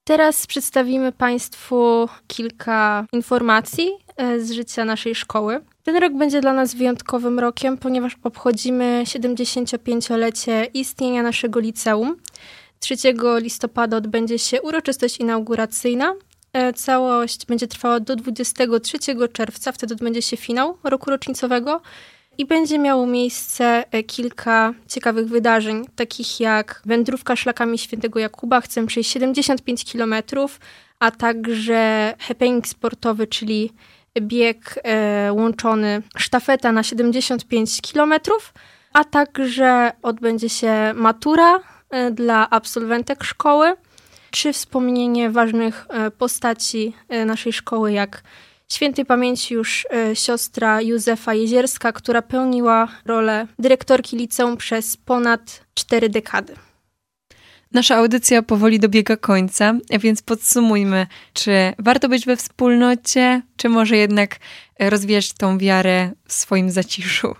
Teraz przedstawimy Państwu kilka informacji z życia naszej szkoły. Ten rok będzie dla nas wyjątkowym rokiem, ponieważ obchodzimy 75-lecie istnienia naszego liceum. 3 listopada odbędzie się uroczystość inauguracyjna. Całość będzie trwała do 23 czerwca, wtedy odbędzie się finał roku rocznicowego i będzie miało miejsce kilka ciekawych wydarzeń, takich jak wędrówka szlakami Świętego Jakuba, chcemy przejść 75 km, a także happening sportowy, czyli bieg łączony, sztafeta na 75 km, a także odbędzie się matura dla absolwentek szkoły, czy wspomnienie ważnych postaci naszej szkoły, jak świętej pamięci już siostra Józefa Jezierska, która pełniła rolę dyrektorki liceum przez ponad 4 dekady. Nasza audycja powoli dobiega końca, a więc podsumujmy, czy warto być we wspólnocie, czy może jednak rozwijać tą wiarę w swoim zaciszu?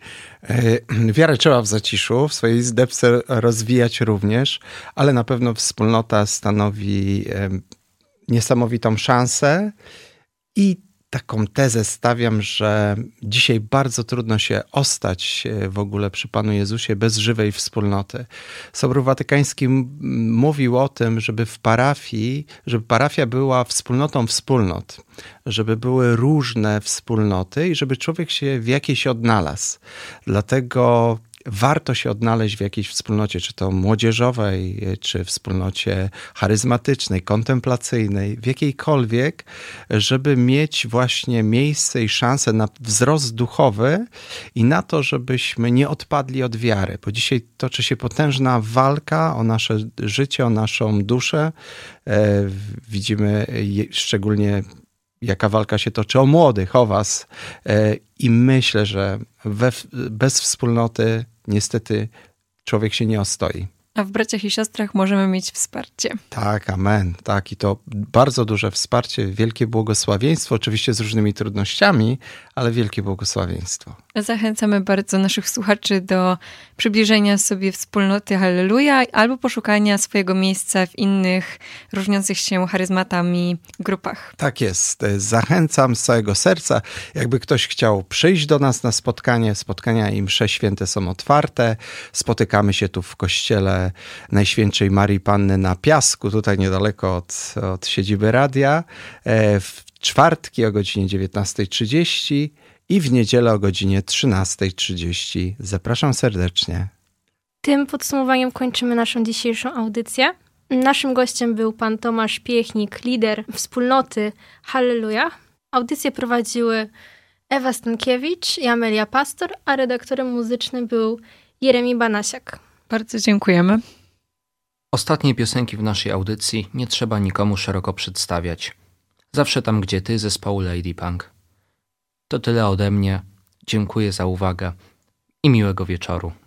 Wiarę trzeba w zaciszu, w swojej izdebce rozwijać również, ale na pewno wspólnota stanowi niesamowitą szansę i taką tezę stawiam, że dzisiaj bardzo trudno się ostać w ogóle przy Panu Jezusie bez żywej wspólnoty. Sobór Watykański mówił o tym, żeby parafia była wspólnotą wspólnot, żeby były różne wspólnoty i żeby człowiek się w jakiejś odnalazł. Dlatego warto się odnaleźć w jakiejś wspólnocie, czy to młodzieżowej, czy wspólnocie charyzmatycznej, kontemplacyjnej, w jakiejkolwiek, żeby mieć właśnie miejsce i szansę na wzrost duchowy i na to, żebyśmy nie odpadli od wiary, bo dzisiaj toczy się potężna walka o nasze życie, o naszą duszę. Widzimy szczególnie, jaka walka się toczy o młodych, o was. I myślę, że bez wspólnoty niestety człowiek się nie ostoi. A w braciach i siostrach możemy mieć wsparcie. Tak, amen. Tak, i to bardzo duże wsparcie, wielkie błogosławieństwo, oczywiście z różnymi trudnościami, ale wielkie błogosławieństwo. Zachęcamy bardzo naszych słuchaczy do przybliżenia sobie wspólnoty Halleluja albo poszukania swojego miejsca w innych, różniących się charyzmatami grupach. Tak jest. Zachęcam z całego serca. Jakby ktoś chciał przyjść do nas na spotkania i msze święte są otwarte. Spotykamy się tu w kościele Najświętszej Marii Panny na Piasku, tutaj niedaleko od siedziby radia, w czwartki o godzinie 19:30 i w niedzielę o godzinie 13:30. Zapraszam serdecznie. Tym podsumowaniem kończymy naszą dzisiejszą audycję. Naszym gościem był pan Tomasz Piechnik, lider wspólnoty Halleluja. Audycję prowadziły Ewa Stankiewicz i Amelia Pastor, a redaktorem muzycznym był Jeremi Banasiak. Bardzo dziękujemy. Ostatniej piosenki w naszej audycji nie trzeba nikomu szeroko przedstawiać. Zawsze tam, gdzie ty, zespołu Lady Punk. To tyle ode mnie. Dziękuję za uwagę i miłego wieczoru.